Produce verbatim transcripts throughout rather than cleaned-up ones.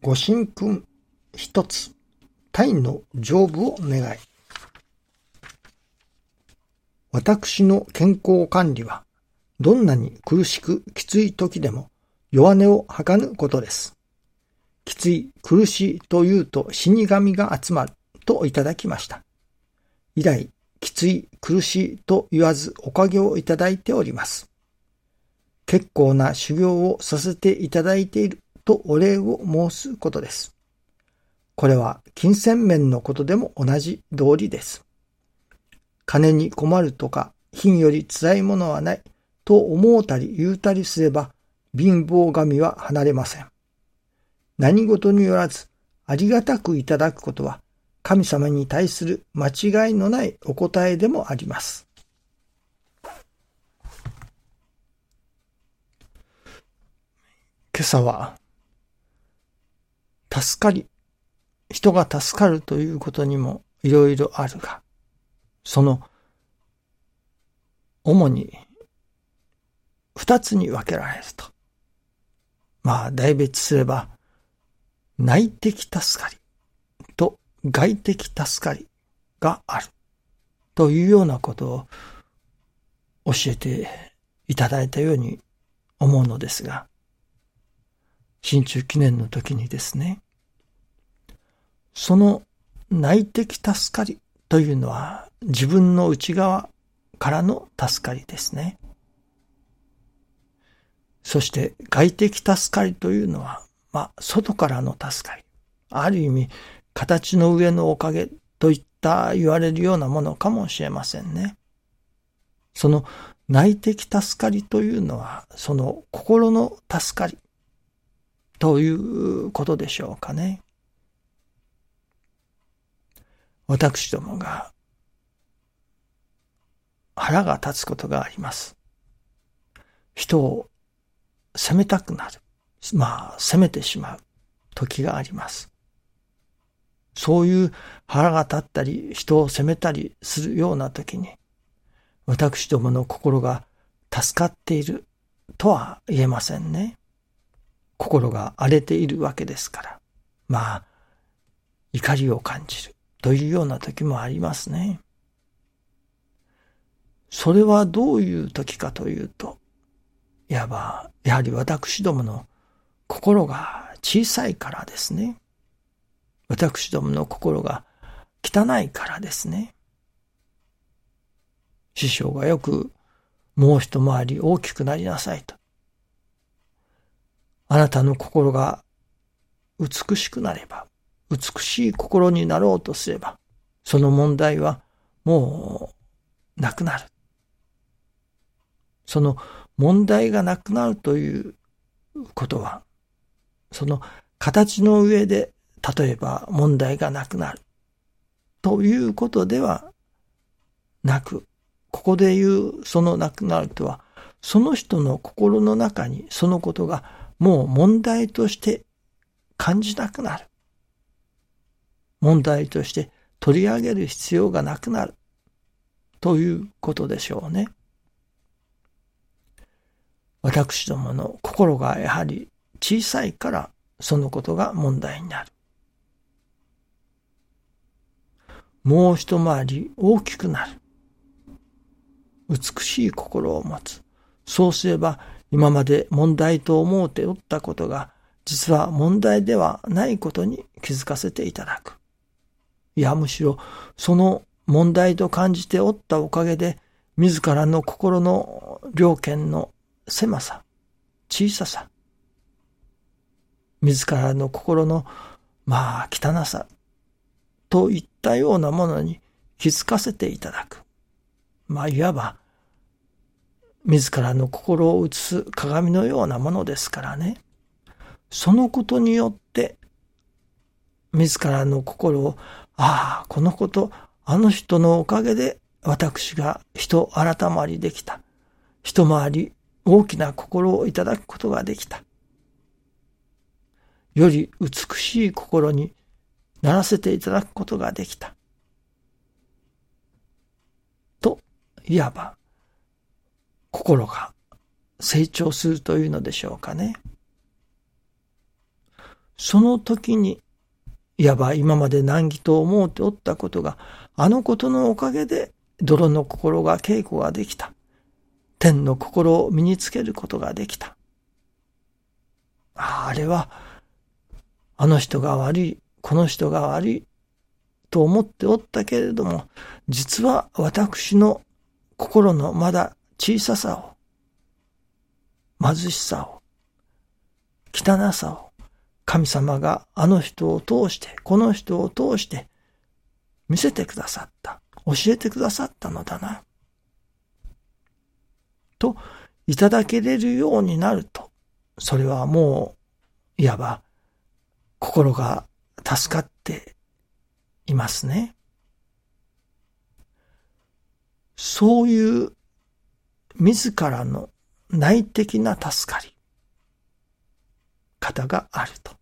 ご神君一つ、体の丈夫を願い。私の健康管理は、どんなに苦しくきつい時でも弱音を吐かぬことです。きつい、苦しいと言うと死神が集まるといただきました。以来、きつい、苦しいと言わずおかげをいただいております。結構な修行をさせていただいているとお礼を申すことです。これは金銭面のことでも同じ道理です。金に困るとか貧より辛いものはないと思うたり言うたりすれば貧乏神は離れません。何事によらずありがたくいただくことは神様に対する間違いのないお答えでもあります。今朝は助かり、人が助かるということにもいろいろあるが、その主に二つに分けられると。まあ代別すれば内的助かりと外的助かりがあるというようなことを教えていただいたように思うのですが、新中記念の時にですね、その内的助かりというのは自分の内側からの助かりですね。そして外的助かりというのは、まあ、外からの助かり。ある意味、形の上のおかげといった言われるようなものかもしれませんね。その内的助かりというのは、その心の助かりということでしょうかね。私どもが腹が立つことがあります。人を責めたくなる。まあ、責めてしまう時があります。そういう腹が立ったり、人を責めたりするような時に、私どもの心が助かっているとは言えませんね。心が荒れているわけですから。まあ、怒りを感じるというような時もありますね。それはどういう時かというと、いわば、やはり私どもの心が小さいからですね。私どもの心が汚いからですね。師匠がよく、もう一回り大きくなりなさいと。あなたの心が美しくなれば、美しい心になろうとすれば、その問題はもうなくなる。その問題がなくなるということは、その形の上で、例えば問題がなくなるということではなく、ここで言うそのなくなるとは、その人の心の中にそのことがもう問題として感じなくなる。問題として取り上げる必要がなくなるということでしょうね。私どもの心がやはり小さいからそのことが問題になる。もう一回り大きくなる。美しい心を持つ。そうすれば今まで問題と思うておったことが実は問題ではないことに気づかせていただく。いやむしろその問題と感じておったおかげで自らの心の量圏の狭さ、小ささ、自らの心のまあ汚さといったようなものに気づかせていただく。まあいわば自らの心を映す鏡のようなものですからね。そのことによって自らの心を、ああこのこと、あの人のおかげで私が人改まりできた。一回り大きな心をいただくことができた。より美しい心にならせていただくことができた。と、いわば、心が成長するというのでしょうかね。 その時に、いわば今まで難儀と思うておったことが、あのことのおかげで、泥の心が稽古ができた。天の心を身につけることができた。ああ、あれは、あの人が悪い、この人が悪い、と思っておったけれども、実は私の心のまだ小ささを、貧しさを、汚さを、神様があの人を通して、この人を通して見せてくださった。教えてくださったのだな。と、いただけれるようになると、それはもう、いわば、心が助かっていますね。そういう自らの内的な助かり方があると。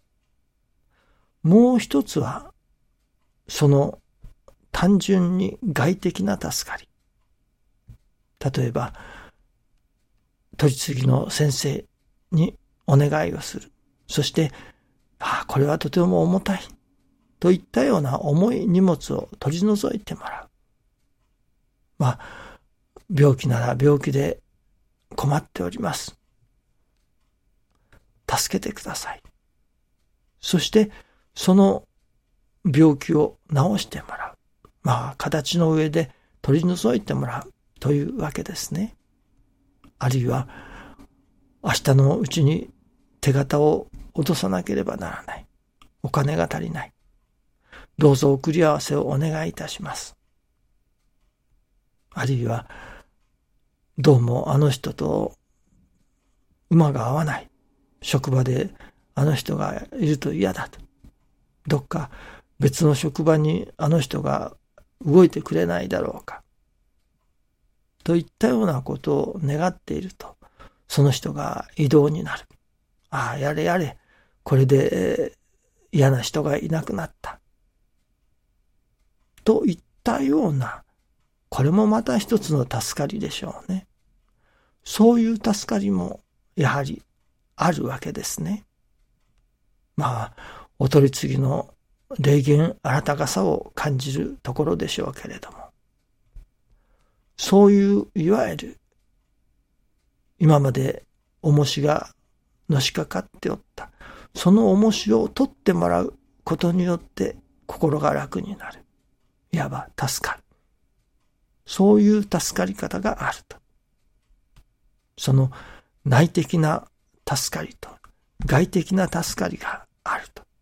もう一つは、その単純に外的な助かり。例えば、取り次ぎの先生にお願いをする。そして、ああ、これはとても重たい。といったような重い荷物を取り除いてもらう。まあ、病気なら病気で困っております。助けてください。そして、その病気を治してもらう。まあ、形の上で取り除いてもらうというわけですね。あるいは、明日のうちに手形を落とさなければならない。お金が足りない。どうぞ送り合わせをお願いいたします。あるいは、どうもあの人と馬が合わない。職場であの人がいると嫌だと。どっか別の職場にあの人が動いてくれないだろうか。といったようなことを願っていると、その人が異動になる。ああ、やれやれ。これで嫌な人がいなくなった。といったような、これもまた一つの助かりでしょうね。そういう助かりもやはりあるわけですね。まあ、お取り次ぎの霊言あらたかさを感じるところでしょうけれども、そういういわゆる今まで重しがのしかかっておった、その重しを取ってもらうことによって心が楽になる。いわば助かる。そういう助かり方があると。その内的な助かりと外的な助かりがあると。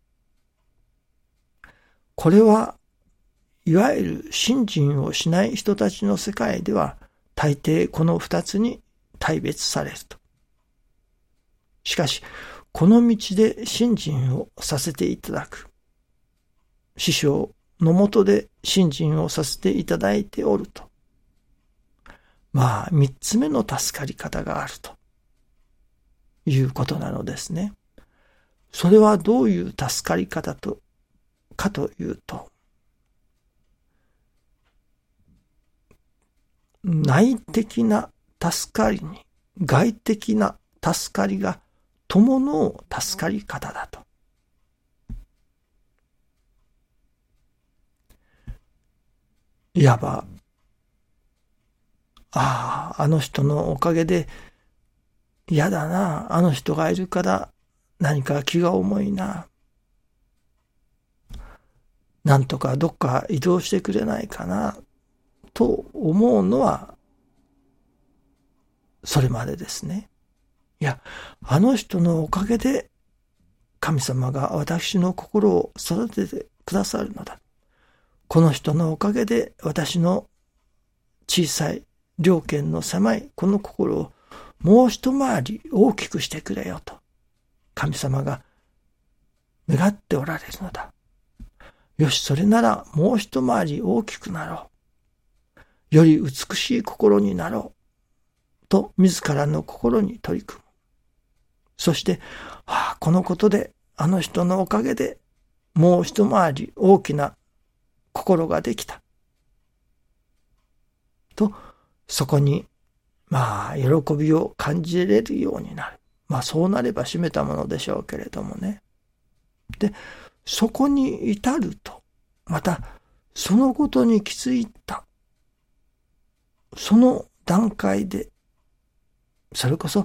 これはいわゆる信心をしない人たちの世界では大抵この二つに大別されると。しかしこの道で信心をさせていただく師匠のもとで信心をさせていただいておると、まあ三つ目の助かり方があるということなのですね。それはどういう助かり方とかというと、内的な助かりに外的な助かりが伴う助かり方だと。いわば、ああ、あの人のおかげで嫌だな、あの人がいるから何か気が重いな、なんとかどっか移動してくれないかなと思うのはそれまでですね。いや、あの人のおかげで神様が私の心を育ててくださるのだ。この人のおかげで私の小さい良見の狭いこの心をもう一回り大きくしてくれよと神様が願っておられるのだ。よし、それならもう一回り大きくなろう。より美しい心になろう。と自らの心に取り組む。そして、ああ、このことであの人のおかげでもう一回り大きな心ができた。と、そこに、まあ、喜びを感じれるようになる。まあ、そうなれば締めたものでしょうけれどもね。 で、そこに至ると、またそのことに気づいた、その段階で、それこそ、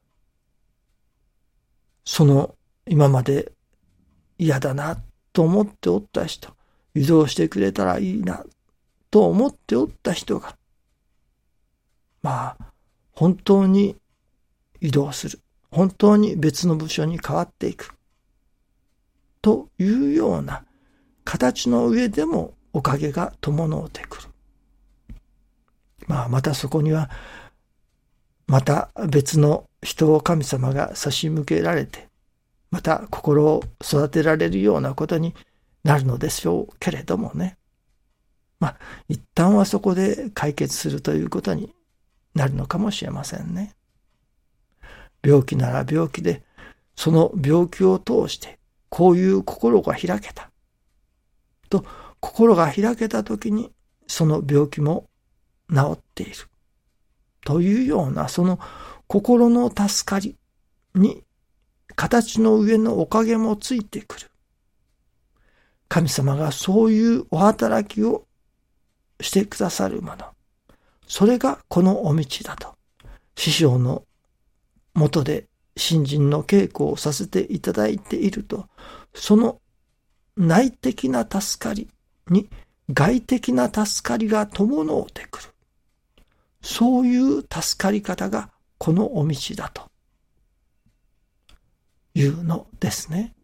その今まで嫌だなと思っておった人、移動してくれたらいいなと思っておった人が、まあ、本当に移動する。本当に別の部署に変わっていく。というような形の上でもおかげが伴うてくる。まあ、またそこには、また別の人を神様が差し向けられて、また心を育てられるようなことになるのでしょうけれどもね。まあ、一旦はそこで解決するということになるのかもしれませんね。病気なら病気で、その病気を通してこういう心が開けた。と、心が開けたときにその病気も治っている。というようなその心の助かりに形の上のおかげもついてくる。神様がそういうお働きをしてくださるもの。それがこのお道だと。師匠のもとで信心の稽古をさせていただいていると、その内的な助かりに外的な助かりが伴うてくる。そういう助かり方がこのお道だというのですね。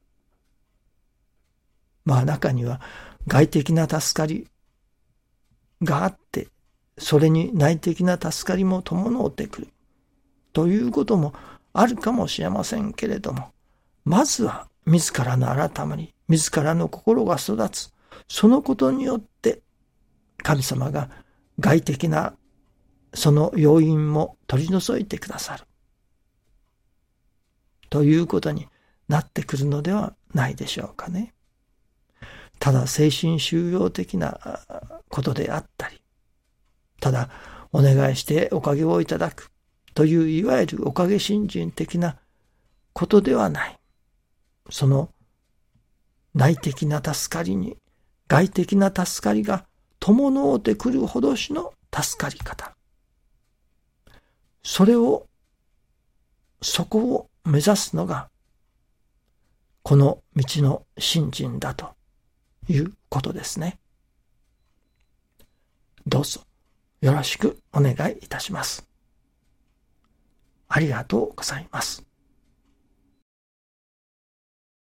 まあ中には外的な助かりがあって、それに内的な助かりも伴ってくるということもあるかもしれませんけれども、まずは自らの改まり、自らの心が育つ、そのことによって神様が外的なその要因も取り除いてくださるということになってくるのではないでしょうかね。ただ精神修養的なことであったり、ただお願いしておかげをいただくといういわゆるおかげ信心的なことではない。その内的な助かりに外的な助かりが伴うてくるほどしの助かり方。それを、そこを目指すのがこの道の信心だということですね。どうぞよろしくお願いいたします。ありがとうございます。